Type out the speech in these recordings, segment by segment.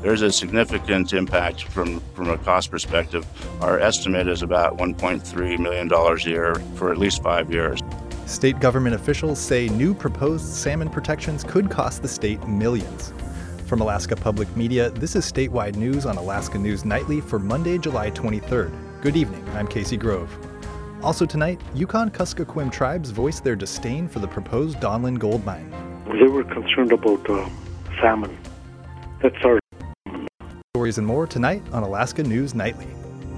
There's a significant impact from a cost perspective. Our estimate is about $1.3 million a year for at least 5 years. State government officials say new proposed salmon protections could cost the state millions. From Alaska Public Media, this is statewide news on Alaska News Nightly for Monday, July 23rd. Good evening, I'm Casey Grove. Also tonight, Yukon-Kuskokwim tribes voiced their disdain for the proposed Donlin gold mine. They were concerned about salmon. That's our Stories and more tonight on Alaska News Nightly.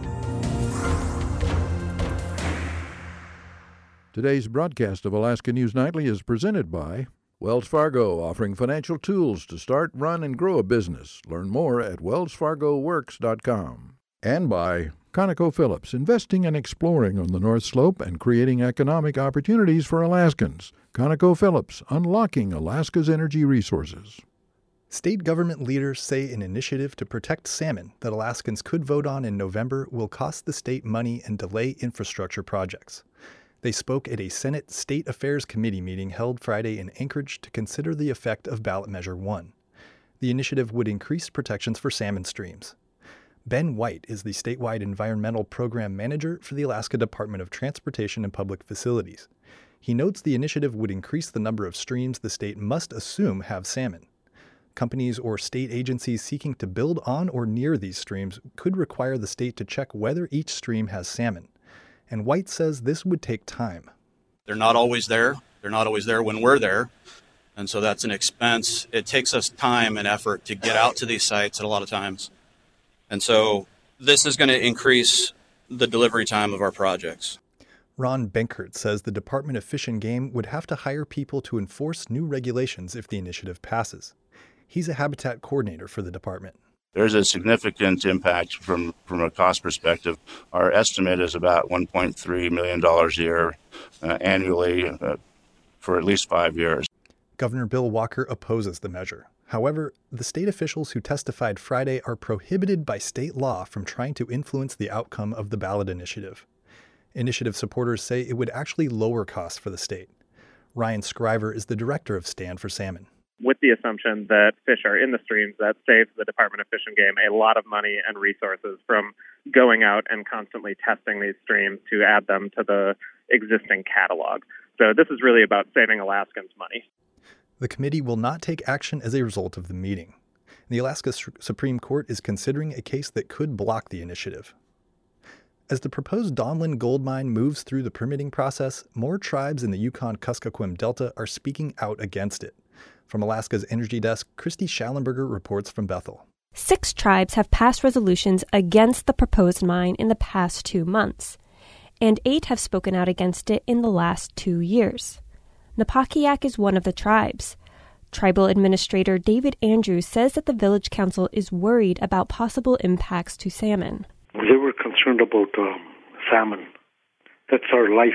Today's broadcast of Alaska News Nightly is presented by Wells Fargo, offering financial tools to start, run, and grow a business. Learn more at wellsfargoworks.com. And by ConocoPhillips, investing and exploring on the North Slope and creating economic opportunities for Alaskans. ConocoPhillips, unlocking Alaska's energy resources. State government leaders say an initiative to protect salmon that Alaskans could vote on in November will cost the state money and delay infrastructure projects. They spoke at a Senate State Affairs Committee meeting held Friday in Anchorage to consider the effect of Ballot Measure 1. The initiative would increase protections for salmon streams. Ben White is the statewide environmental program manager for the Alaska Department of Transportation and Public Facilities. He notes the initiative would increase the number of streams the state must assume have salmon. Companies or state agencies seeking to build on or near these streams could require the state to check whether each stream has salmon. And White says this would take time. They're not always there. They're not always there when we're there. And so that's an expense. It takes us time and effort to get out to these sites at a lot of times. And so this is going to increase the delivery time of our projects. Ron Benkert says the Department of Fish and Game would have to hire people to enforce new regulations if the initiative passes. He's a habitat coordinator for the department. There's a significant impact from a cost perspective. Our estimate is about $1.3 million a year annually for at least 5 years. Governor Bill Walker opposes the measure. However, the state officials who testified Friday are prohibited by state law from trying to influence the outcome of the ballot initiative. Initiative supporters say it would actually lower costs for the state. Ryan Scriver is the director of Stand for Salmon. With the assumption that fish are in the streams, that saves the Department of Fish and Game a lot of money and resources from going out and constantly testing these streams to add them to the existing catalog. So this is really about saving Alaskans money. The committee will not take action as a result of the meeting. The Alaska Supreme Court is considering a case that could block the initiative. As the proposed Donlin gold mine moves through the permitting process, more tribes in the Yukon-Kuskokwim Delta are speaking out against it. From Alaska's Energy Desk, Christy Schallenberger reports from Bethel. 6 tribes have passed resolutions against the proposed mine in the past 2 months, and 8 have spoken out against it in the last 2 years. Napakiak is one of the tribes. Tribal Administrator David Andrews says that the village council is worried about possible impacts to salmon. They were concerned about salmon. That's our life.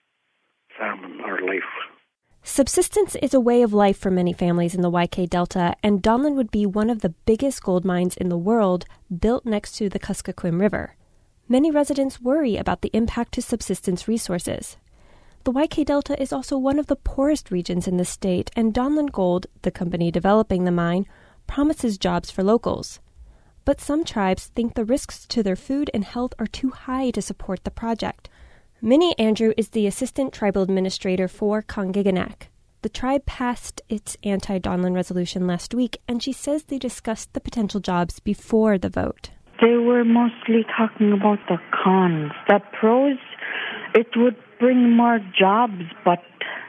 Salmon, our life. Subsistence is a way of life for many families in the YK Delta, and Donlin would be one of the biggest gold mines in the world, built next to the Kuskokwim River. Many residents worry about the impact to subsistence resources. The YK Delta is also one of the poorest regions in the state, and Donlin Gold, the company developing the mine, promises jobs for locals. But some tribes think the risks to their food and health are too high to support the project. Minnie Andrew is the assistant tribal administrator for Kongiganac. The tribe passed its anti-Donlin resolution last week, and she says they discussed the potential jobs before the vote. They were mostly talking about the cons. The pros, it would bring more jobs, but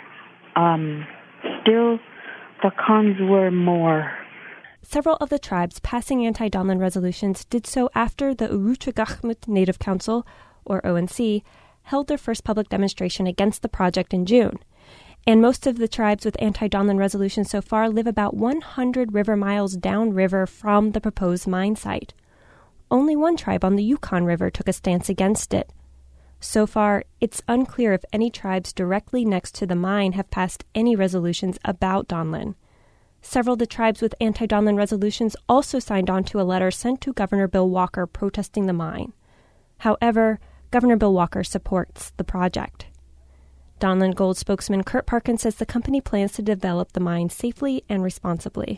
still the cons were more. Several of the tribes passing anti-Donlin resolutions did so after the Urutagachmut Native Council, or ONC, held their first public demonstration against the project in June. And most of the tribes with anti-Donlin resolutions so far live about 100 river miles downriver from the proposed mine site. Only one tribe on the Yukon River took a stance against it. So far, it's unclear if any tribes directly next to the mine have passed any resolutions about Donlin. Several of the tribes with anti-Donlin resolutions also signed on to a letter sent to Governor Bill Walker protesting the mine. However, Governor Bill Walker supports the project. Donlin Gold spokesman Kurt Parkin says the company plans to develop the mine safely and responsibly.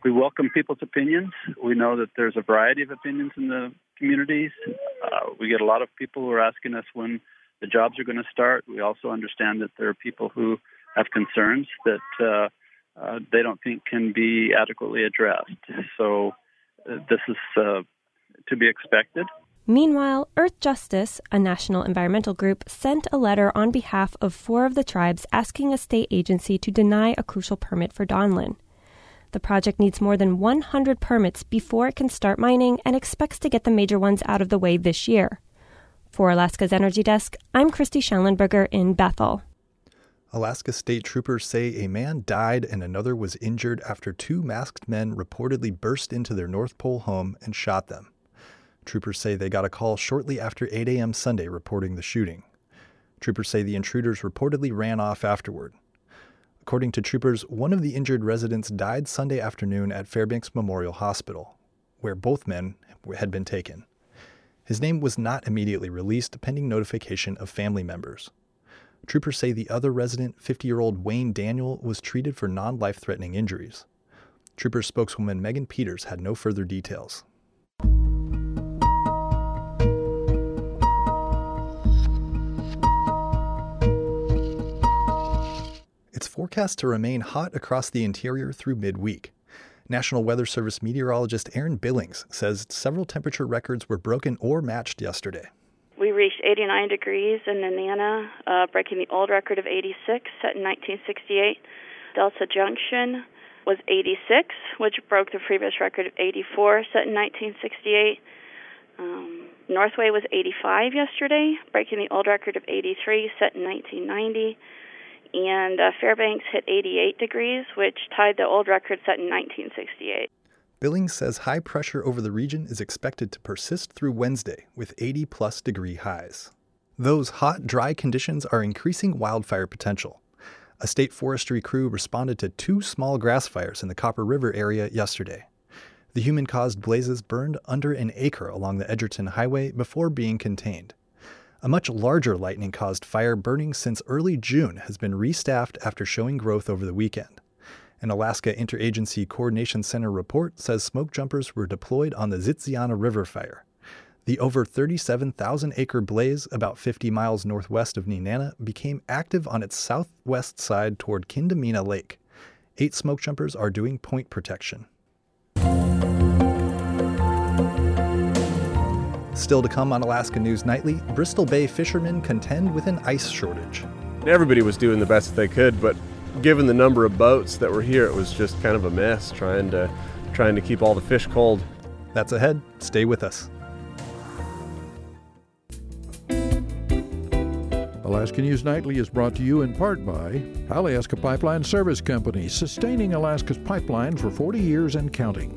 We welcome people's opinions. We know that there's a variety of opinions in the communities. We get a lot of people who are asking us when the jobs are going to start. We also understand that there are people who have concerns that they don't think can be adequately addressed. So this is to be expected. Meanwhile, Earth Justice, a national environmental group, sent a letter on behalf of 4 of the tribes asking a state agency to deny a crucial permit for Donlin. The project needs more than 100 permits before it can start mining and expects to get the major ones out of the way this year. For Alaska's Energy Desk, I'm Christy Schellenberger in Bethel. Alaska state troopers say a man died and another was injured after 2 masked men reportedly burst into their North Pole home and shot them. Troopers say they got a call shortly after 8 a.m. Sunday reporting the shooting. Troopers say the intruders reportedly ran off afterward. According to troopers, one of the injured residents died Sunday afternoon at Fairbanks Memorial Hospital, where both men had been taken. His name was not immediately released, pending notification of family members. Troopers say the other resident, 50-year-old Wayne Daniel, was treated for non-life-threatening injuries. Troopers spokeswoman Megan Peters had no further details. It's forecast to remain hot across the interior through midweek. National Weather Service meteorologist Aaron Billings says several temperature records were broken or matched yesterday. We reached 89 degrees in Nenana, breaking the old record of 86 set in 1968. Delta Junction was 86, which broke the previous record of 84 set in 1968. Northway was 85 yesterday, breaking the old record of 83 set in 1990. And Fairbanks hit 88 degrees, which tied the old record set in 1968. Billings says high pressure over the region is expected to persist through Wednesday with 80-plus degree highs. Those hot, dry conditions are increasing wildfire potential. A state forestry crew responded to 2 small grass fires in the Copper River area yesterday. The human-caused blazes burned under an acre along the Edgerton Highway before being contained. A much larger lightning-caused fire burning since early June has been restaffed after showing growth over the weekend. An Alaska Interagency Coordination Center report says smoke jumpers were deployed on the Zitsiana River fire. The over 37,000-acre blaze, about 50 miles northwest of Nenana, became active on its southwest side toward Kindamina Lake. 8 smoke jumpers are doing point protection. Still to come on Alaska News Nightly, Bristol Bay fishermen contend with an ice shortage. Everybody was doing the best they could, but given the number of boats that were here, it was just kind of a mess trying to keep all the fish cold. That's ahead. Stay with us. Alaska News Nightly is brought to you in part by Alaska Pipeline Service Company, sustaining Alaska's pipeline for 40 years and counting.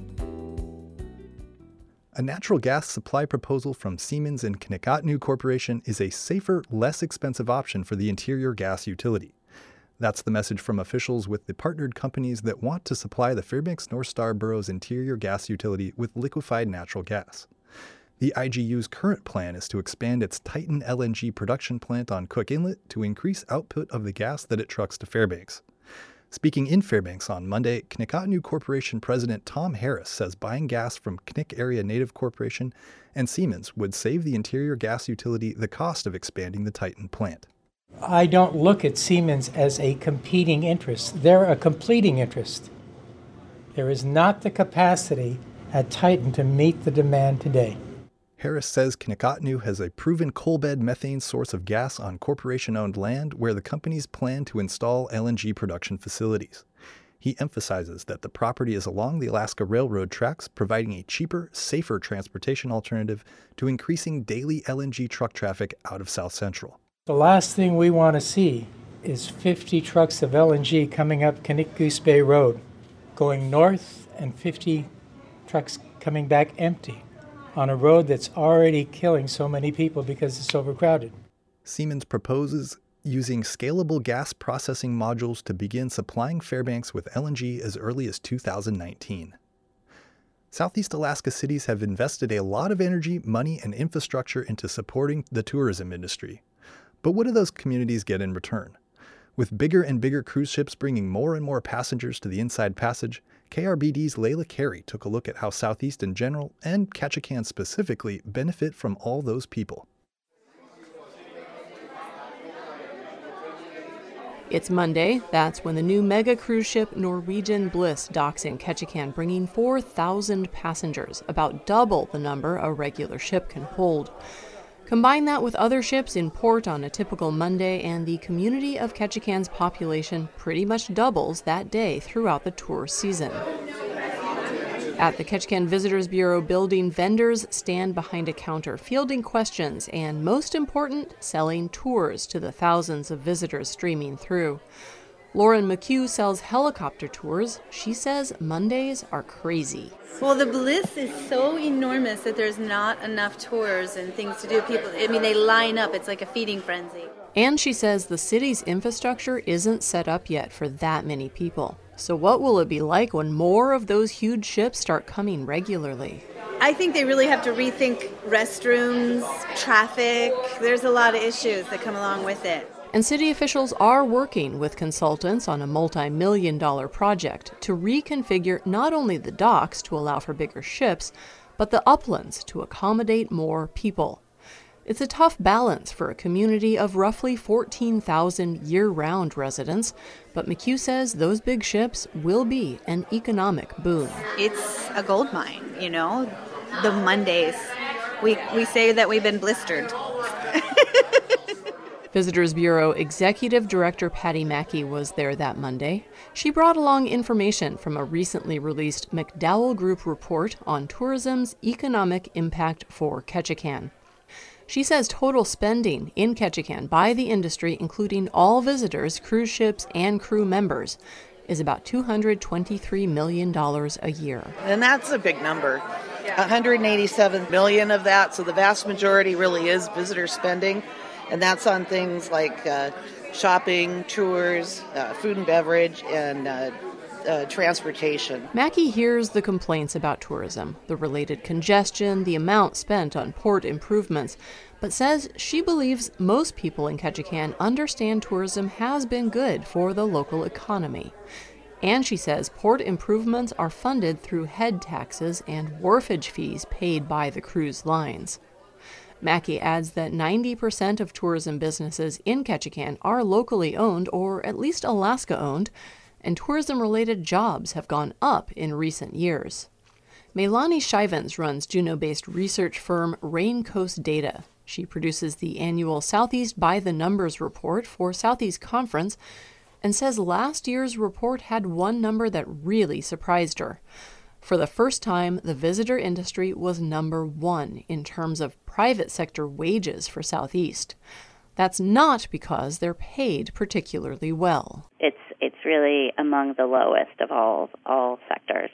A natural gas supply proposal from Siemens and Knickatnu Corporation is a safer, less expensive option for the interior gas utility. That's the message from officials with the partnered companies that want to supply the Fairbanks North Star Borough's interior gas utility with liquefied natural gas. The IGU's current plan is to expand its Titan LNG production plant on Cook Inlet to increase output of the gas that it trucks to Fairbanks. Speaking in Fairbanks on Monday, Knickatnu Corporation President Tom Harris says buying gas from Knik Area Native Corporation and Siemens would save the interior gas utility the cost of expanding the Titan plant. I don't look at Siemens as a competing interest. They're a completing interest. There is not the capacity at Titan to meet the demand today. Harris says Knickatnu has a proven coal bed methane source of gas on corporation-owned land where the companies plan to install LNG production facilities. He emphasizes that the property is along the Alaska Railroad tracks, providing a cheaper, safer transportation alternative to increasing daily LNG truck traffic out of South Central. The last thing we want to see is 50 trucks of LNG coming up Knik Goose Bay Road, going north, and 50 trucks coming back empty on a road that's already killing so many people because it's overcrowded. Siemens proposes using scalable gas processing modules to begin supplying Fairbanks with LNG as early as 2019. Southeast Alaska cities have invested a lot of energy, money, and infrastructure into supporting the tourism industry. But what do those communities get in return? With bigger and bigger cruise ships bringing more and more passengers to the Inside Passage, KRBD's Layla Carey took a look at how Southeast in general, and Ketchikan specifically, benefit from all those people. It's Monday. That's when the new mega cruise ship Norwegian Bliss docks in Ketchikan, bringing 4,000 passengers, about double the number a regular ship can hold. Combine that with other ships in port on a typical Monday, and the community of Ketchikan's population pretty much doubles that day throughout the tour season. At the Ketchikan Visitors Bureau building, vendors stand behind a counter, fielding questions and, most important, selling tours to the thousands of visitors streaming through. Lauren McHugh sells helicopter tours. She says Mondays are crazy. Well, the Bliss is so enormous that there's not enough tours and things to do. People, they line up. It's like a feeding frenzy. And she says the city's infrastructure isn't set up yet for that many people. So what will it be like when more of those huge ships start coming regularly? I think they really have to rethink restrooms, traffic. There's a lot of issues that come along with it. And city officials are working with consultants on a multi-million-dollar project to reconfigure not only the docks to allow for bigger ships, but the uplands to accommodate more people. It's a tough balance for a community of roughly 14,000 year-round residents, but McHugh says those big ships will be an economic boon. It's a gold mine, the Mondays. We say that we've been blistered. Visitors Bureau Executive Director Patty Mackey was there that Monday. She brought along information from a recently released McDowell Group report on tourism's economic impact for Ketchikan. She says total spending in Ketchikan by the industry, including all visitors, cruise ships, and crew members, is about $223 million a year. And that's a big number. 187 million of that, so the vast majority really is visitor spending. And that's on things like shopping, tours, food and beverage, and transportation. Mackey hears the complaints about tourism, the related congestion, the amount spent on port improvements, but says she believes most people in Ketchikan understand tourism has been good for the local economy. And she says port improvements are funded through head taxes and wharfage fees paid by the cruise lines. Mackey adds that 90% of tourism businesses in Ketchikan are locally owned, or at least Alaska-owned, and tourism-related jobs have gone up in recent years. Meilani Shivens runs Juneau-based research firm Raincoast Data. She produces the annual Southeast by the Numbers report for Southeast Conference and says last year's report had one number that really surprised her. For the first time, the visitor industry was number one in terms of private sector wages for Southeast. That's not because they're paid particularly well. It's really among the lowest of all sectors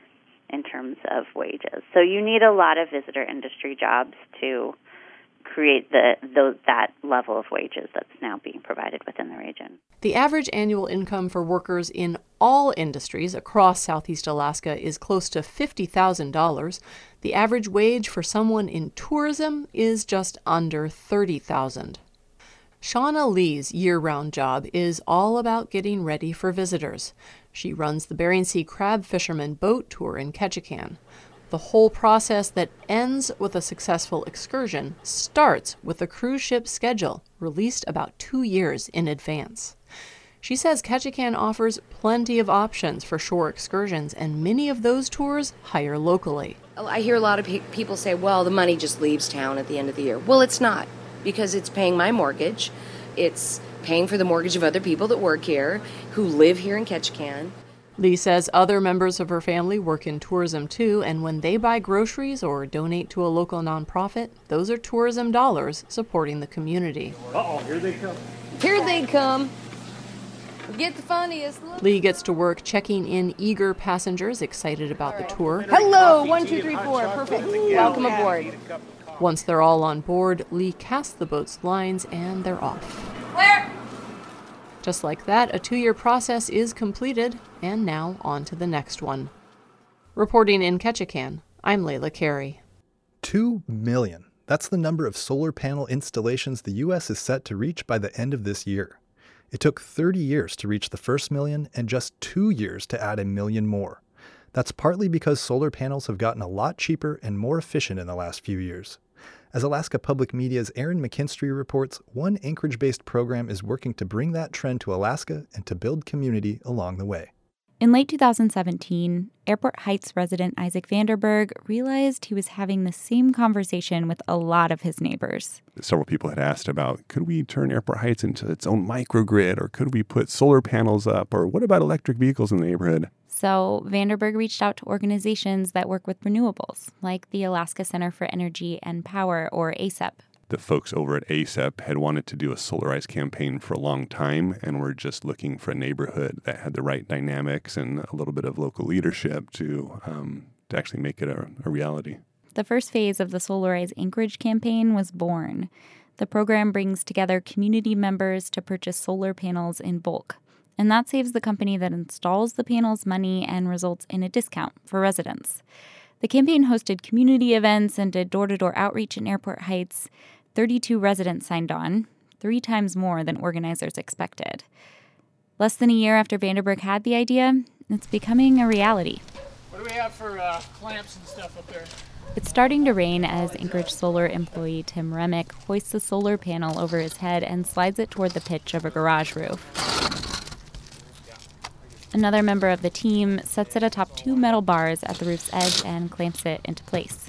in terms of wages. So you need a lot of visitor industry jobs to create that level of wages that's now being provided within the region. The average annual income for workers in all industries across Southeast Alaska is close to $50,000. The average wage for someone in tourism is just under $30,000. Shauna Lee's year-round job is all about getting ready for visitors. She runs the Bering Sea Crab Fisherman Boat Tour in Ketchikan. The whole process that ends with a successful excursion starts with the cruise ship schedule, released about 2 years in advance. She says Ketchikan offers plenty of options for shore excursions, and many of those tours hire locally. I hear a lot of people say, well, the money just leaves town at the end of the year. Well, it's not, because it's paying my mortgage. It's paying for the mortgage of other people that work here, who live here in Ketchikan. Lee says other members of her family work in tourism too, and when they buy groceries or donate to a local nonprofit, those are tourism dollars supporting the community. Uh-oh, here they come. Here they come. Get the funniest look. Lee gets to work checking in eager passengers excited about the tour. Hello, 1, 2, 3, 4, perfect. Welcome aboard. Once they're all on board, Lee casts the boat's lines and they're off. Where? Just like that, a 2-year process is completed, and now on to the next one. Reporting in Ketchikan, I'm Layla Carey. 2 million. That's the number of solar panel installations the U.S. is set to reach by the end of this year. It took 30 years to reach the first million and just 2 years to add 1 million more. That's partly because solar panels have gotten a lot cheaper and more efficient in the last few years. As Alaska Public Media's Aaron McKinstry reports, one Anchorage-based program is working to bring that trend to Alaska and to build community along the way. In late 2017, Airport Heights resident Isaac Vanderberg realized he was having the same conversation with a lot of his neighbors. Several people had asked about, could we turn Airport Heights into its own microgrid, or could we put solar panels up, or what about electric vehicles in the neighborhood? So Vanderberg reached out to organizations that work with renewables, like the Alaska Center for Energy and Power, or ACEP. The folks over at ACEP had wanted to do a solarized campaign for a long time, and were just looking for a neighborhood that had the right dynamics and a little bit of local leadership to actually make it a reality. The first phase of the Solarize Anchorage campaign was born. The program brings together community members to purchase solar panels in bulk, and that saves the company that installs the panels money and results in a discount for residents. The campaign hosted community events and did door-to-door outreach in Airport Heights. 32 residents signed on, 3 times more than organizers expected. Less than a year after Vanderberg had the idea, it's becoming a reality. What do we have for clamps and stuff up there? It's starting to rain as Anchorage Solar employee Tim Remick hoists a solar panel over his head and slides it toward the pitch of a garage roof. Another member of the team sets it atop 2 metal bars at the roof's edge and clamps it into place.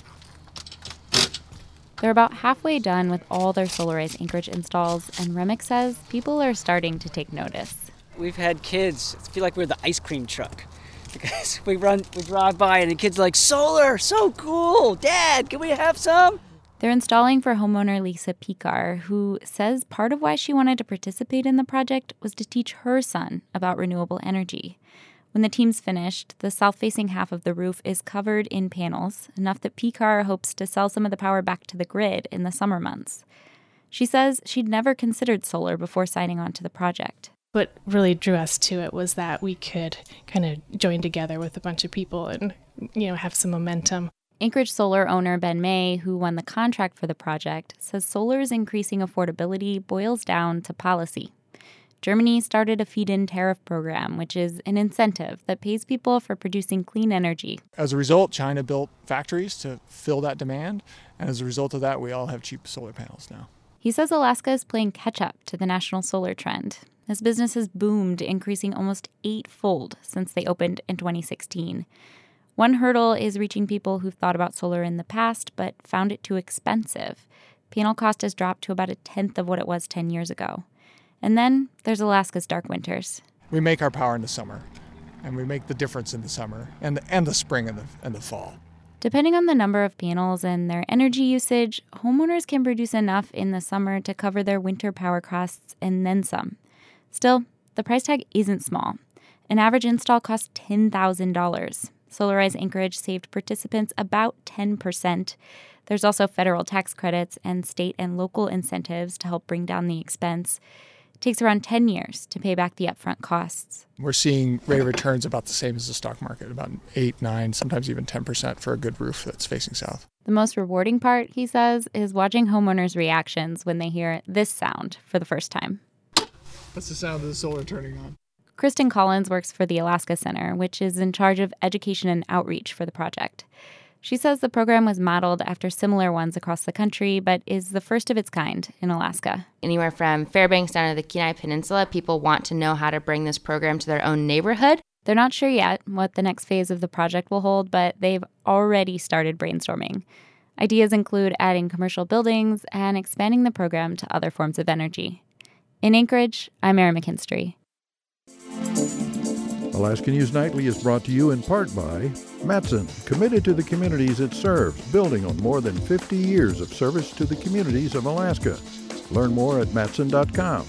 They're about halfway done with all their Solarize Anchorage installs, and Remick says people are starting to take notice. We've had kids feel like we're the ice cream truck, because we drive by and the kids are like, solar, so cool, Dad, can we have some? They're installing for homeowner Lisa Picar, who says part of why she wanted to participate in the project was to teach her son about renewable energy. When the team's finished, the south-facing half of the roof is covered in panels, enough that Picar hopes to sell some of the power back to the grid in the summer months. She says she'd never considered solar before signing on to the project. What really drew us to it was that we could kind of join together with a bunch of people and, have some momentum. Anchorage Solar owner Ben May, who won the contract for the project, says solar's increasing affordability boils down to policy. Germany started a feed-in tariff program, which is an incentive that pays people for producing clean energy. As a result, China built factories to fill that demand, and as a result of that, we all have cheap solar panels now. He says Alaska is playing catch-up to the national solar trend. This business has boomed, increasing almost 8-fold since they opened in 2016. One hurdle is reaching people who've thought about solar in the past but found it too expensive. Panel cost has dropped to about 1/10 of what it was 10 years ago. And then there's Alaska's dark winters. We make our power in the summer, and we make the difference in the summer and the spring and the fall. Depending on the number of panels and their energy usage, homeowners can produce enough in the summer to cover their winter power costs and then some. Still, the price tag isn't small. An average install costs $10,000. Solarize Anchorage saved participants about 10%. There's also federal tax credits and state and local incentives to help bring down the expense. It takes around 10 years to pay back the upfront costs. We're seeing rate of returns about the same as the stock market, about 8, 9, sometimes even 10% for a good roof that's facing south. The most rewarding part, he says, is watching homeowners' reactions when they hear this sound for the first time. That's the sound of the solar turning on. Kristen Collins works for the Alaska Center, which is in charge of education and outreach for the project. She says the program was modeled after similar ones across the country, but is the first of its kind in Alaska. Anywhere from Fairbanks down to the Kenai Peninsula, people want to know how to bring this program to their own neighborhood. They're not sure yet what the next phase of the project will hold, but they've already started brainstorming. Ideas include adding commercial buildings and expanding the program to other forms of energy. In Anchorage, I'm Erin McKinstry. Alaska News Nightly is brought to you in part by Matson, committed to the communities it serves, building on more than 50 years of service to the communities of Alaska. Learn more at Matson.com.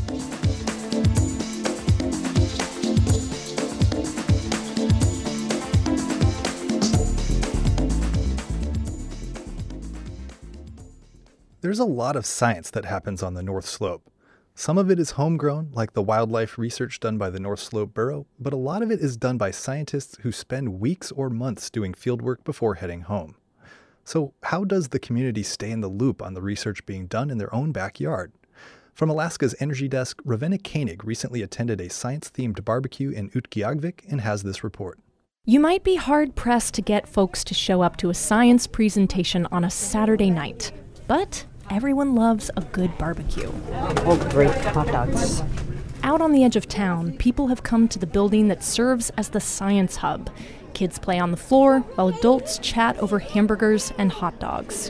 There's a lot of science that happens on the North Slope. Some of it is homegrown, like the wildlife research done by the North Slope Bureau, but a lot of it is done by scientists who spend weeks or months doing fieldwork before heading home. So how does the community stay in the loop on the research being done in their own backyard? From Alaska's Energy Desk, Ravenna Koenig recently attended a science-themed barbecue in Utqiagvik and has this report. You might be hard-pressed to get folks to show up to a science presentation on a Saturday night, but everyone loves a good barbecue. Oh, great hot dogs. Out on the edge of town, people have come to the building that serves as the science hub. Kids play on the floor, while adults chat over hamburgers and hot dogs.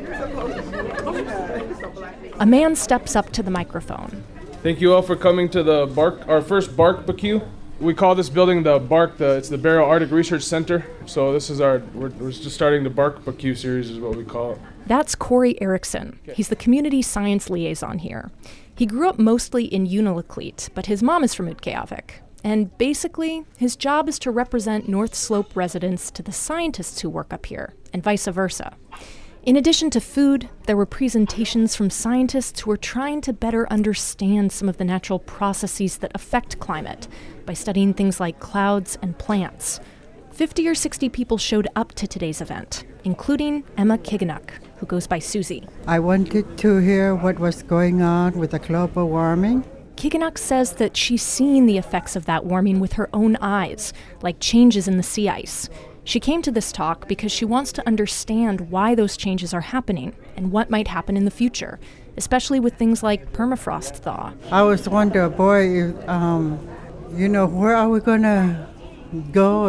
A man steps up to the microphone. Thank you all for coming to our first barbecue. We call this building it's the Barrow Arctic Research Center. So this is we're just starting the barbecue series is what we call it. That's Corey Erickson. He's the community science liaison here. He grew up mostly in Unalakleet, but his mom is from Utqiagvik. And basically, his job is to represent North Slope residents to the scientists who work up here, and vice versa. In addition to food, there were presentations from scientists who were trying to better understand some of the natural processes that affect climate by studying things like clouds and plants. 50 or 60 people showed up to today's event, including Emma Kiganuk, who goes by Susie. I wanted to hear what was going on with the global warming. Kiganuk says that she's seen the effects of that warming with her own eyes, like changes in the sea ice. She came to this talk because she wants to understand why those changes are happening and what might happen in the future, especially with things like permafrost thaw. I was wondering, boy, where are we going to go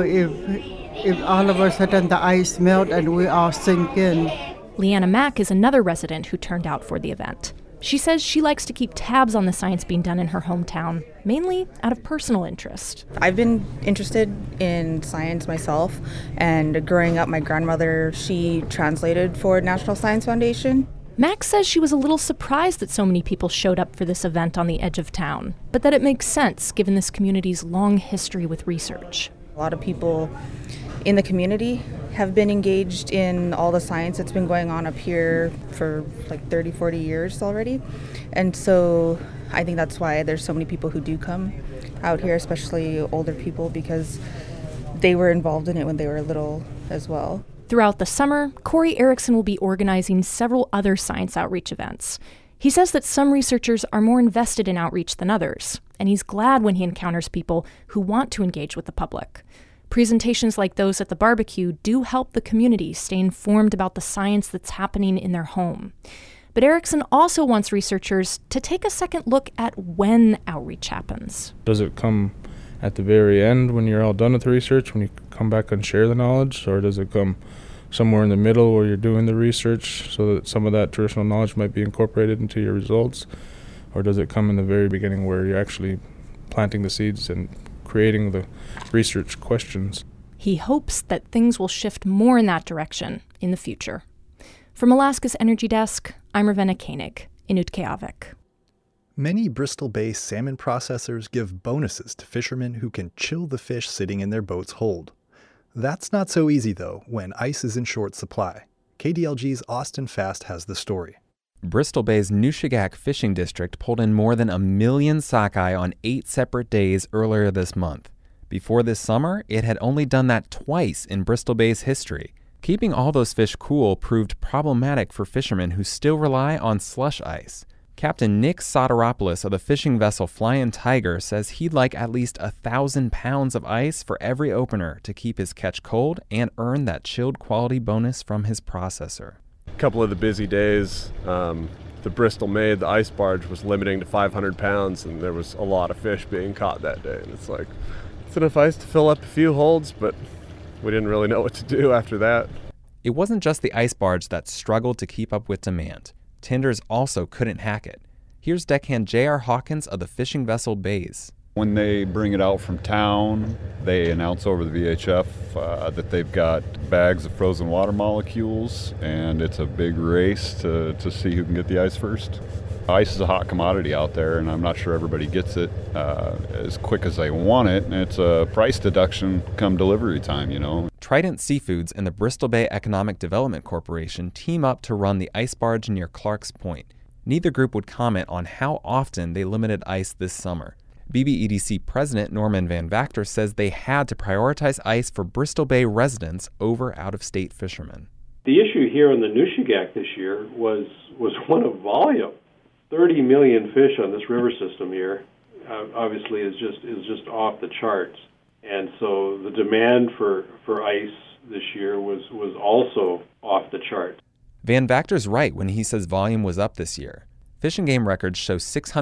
if all of a sudden the ice melt and we all sink in? Leanna Mack is another resident who turned out for the event. She says she likes to keep tabs on the science being done in her hometown, mainly out of personal interest. I've been interested in science myself, and growing up, my grandmother, she translated for National Science Foundation. Max says she was a little surprised that so many people showed up for this event on the edge of town, but that it makes sense given this community's long history with research. A lot of people in the community have been engaged in all the science that's been going on up here for like 30, 40 years already. And so I think that's why there's so many people who do come out here, especially older people, because they were involved in it when they were little as well. Throughout the summer, Corey Erickson will be organizing several other science outreach events. He says that some researchers are more invested in outreach than others, and he's glad when he encounters people who want to engage with the public. Presentations like those at the barbecue do help the community stay informed about the science that's happening in their home. But Erickson also wants researchers to take a second look at when outreach happens. Does it come at the very end when you're all done with the research, when you come back and share the knowledge, or does it come somewhere in the middle where you're doing the research so that some of that traditional knowledge might be incorporated into your results? Or does it come in the very beginning where you're actually planting the seeds and creating the research questions? He hopes that things will shift more in that direction in the future. From Alaska's Energy Desk, I'm Ravenna Koenig in Utqiagvik. Many Bristol Bay salmon processors give bonuses to fishermen who can chill the fish sitting in their boat's hold. That's not so easy, though, when ice is in short supply. KDLG's Austin Fast has the story. Bristol Bay's Nushagak Fishing District pulled in more than 1 million sockeye on 8 separate days earlier this month. Before this summer, it had only done that twice in Bristol Bay's history. Keeping all those fish cool proved problematic for fishermen who still rely on slush ice. Captain Nick Soteropoulos of the fishing vessel Flying Tiger says he'd like at least 1,000 pounds of ice for every opener to keep his catch cold and earn that chilled quality bonus from his processor. A couple of the busy days, the Bristol Maid, the ice barge, was limiting to 500 pounds, and there was a lot of fish being caught that day. And it's like, it's enough ice to fill up a few holds, but we didn't really know what to do after that. It wasn't just the ice barge that struggled to keep up with demand. Tenders also couldn't hack it. Here's deckhand J.R. Hawkins of the fishing vessel Bays. When they bring it out from town, they announce over the VHF that they've got bags of frozen water molecules, and it's a big race to see who can get the ice first. Ice is a hot commodity out there, and I'm not sure everybody gets it as quick as they want it, and it's a price deduction come delivery time, you know. Trident Seafoods and the Bristol Bay Economic Development Corporation team up to run the ice barge near Clark's Point. Neither group would comment on how often they limited ice this summer. BBEDC President Norman Van Vactor says they had to prioritize ice for Bristol Bay residents over out-of-state fishermen. The issue here on the Nushagak this year was one of volume. 30 million fish on this river system here, obviously is just off the charts. And so the demand for ice this year was also off the chart. Van Vactor's right when he says volume was up this year. Fish and Game records show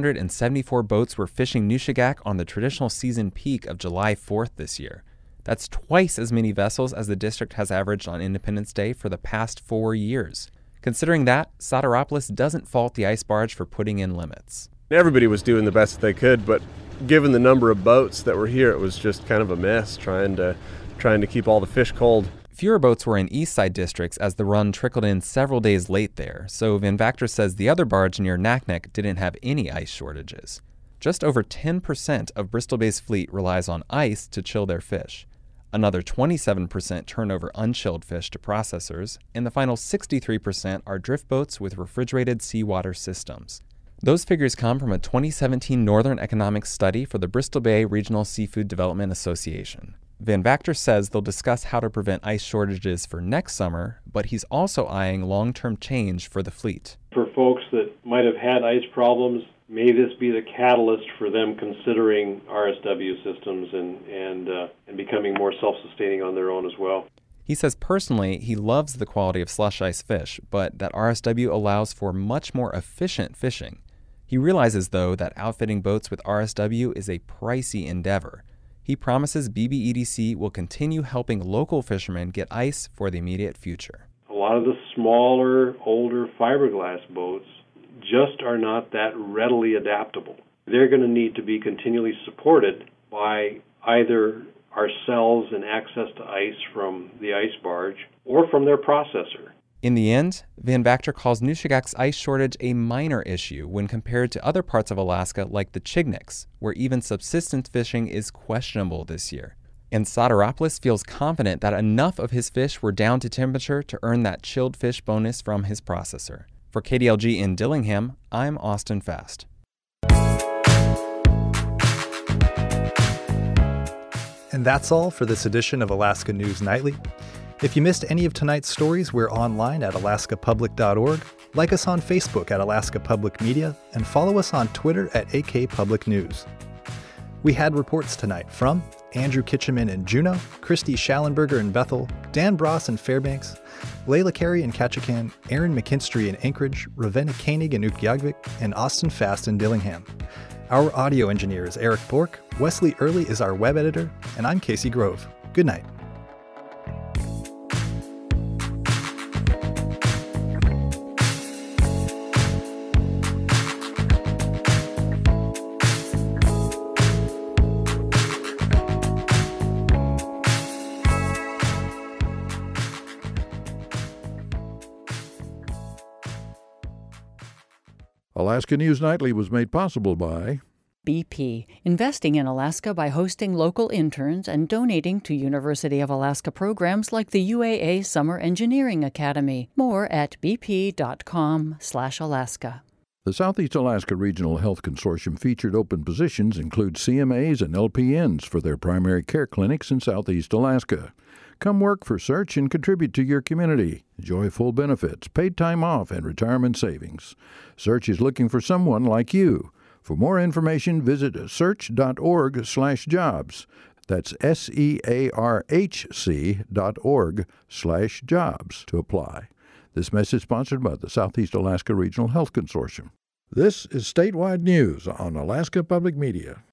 674 boats were fishing Nushagak on the traditional season peak of July 4th this year. That's twice as many vessels as the district has averaged on Independence Day for the past 4 years. Considering that, Soteropolis doesn't fault the ice barge for putting in limits. Everybody was doing the best they could, but given the number of boats that were here, it was just kind of a mess trying to keep all the fish cold. Fewer boats were in east side districts as the run trickled in several days late there, so Van Vactor says the other barge near Naknek didn't have any ice shortages. Just over 10% of Bristol Bay's fleet relies on ice to chill their fish. Another 27% turn over unchilled fish to processors, and the final 63% are drift boats with refrigerated seawater systems. Those figures come from a 2017 Northern Economics study for the Bristol Bay Regional Seafood Development Association. Van Vactor says they'll discuss how to prevent ice shortages for next summer, but he's also eyeing long-term change for the fleet. For folks that might have had ice problems, may this be the catalyst for them considering RSW systems and becoming more self-sustaining on their own as well. He says personally he loves the quality of slush ice fish, but that RSW allows for much more efficient fishing. He realizes, though, that outfitting boats with RSW is a pricey endeavor. He promises BBEDC will continue helping local fishermen get ice for the immediate future. A lot of the smaller, older fiberglass boats just are not that readily adaptable. They're going to need to be continually supported by either ourselves and access to ice from the ice barge or from their processor. In the end, Van Vactor calls Nushagak's ice shortage a minor issue when compared to other parts of Alaska like the Chigniks, where even subsistence fishing is questionable this year. And Soteropolis feels confident that enough of his fish were down to temperature to earn that chilled fish bonus from his processor. For KDLG in Dillingham, I'm Austin Fast. And that's all for this edition of Alaska News Nightly. If you missed any of tonight's stories, we're online at alaskapublic.org. Like us on Facebook at Alaska Public Media, and follow us on Twitter at AK Public News. We had reports tonight from Andrew Kitcheman in Juneau, Christy Schallenberger in Bethel, Dan Bross in Fairbanks, Layla Carey in Ketchikan, Aaron McKinstry in Anchorage, Ravenna Koenig in Utqiagvik, and Austin Fast in Dillingham. Our audio engineer is Eric Bork, Wesley Early is our web editor, and I'm Casey Grove. Good night. Alaska News Nightly was made possible by BP, investing in Alaska by hosting local interns and donating to University of Alaska programs like the UAA Summer Engineering Academy. More at bp.com/Alaska. The Southeast Alaska Regional Health Consortium featured open positions include CMAs and LPNs for their primary care clinics in Southeast Alaska. Come work for SEARCH and contribute to your community. Enjoy full benefits, paid time off, and retirement savings. SEARCH is looking for someone like you. For more information, visit search.org/jobs. That's SEARHC.org/jobs to apply. This message sponsored by the Southeast Alaska Regional Health Consortium. This is Statewide News on Alaska Public Media.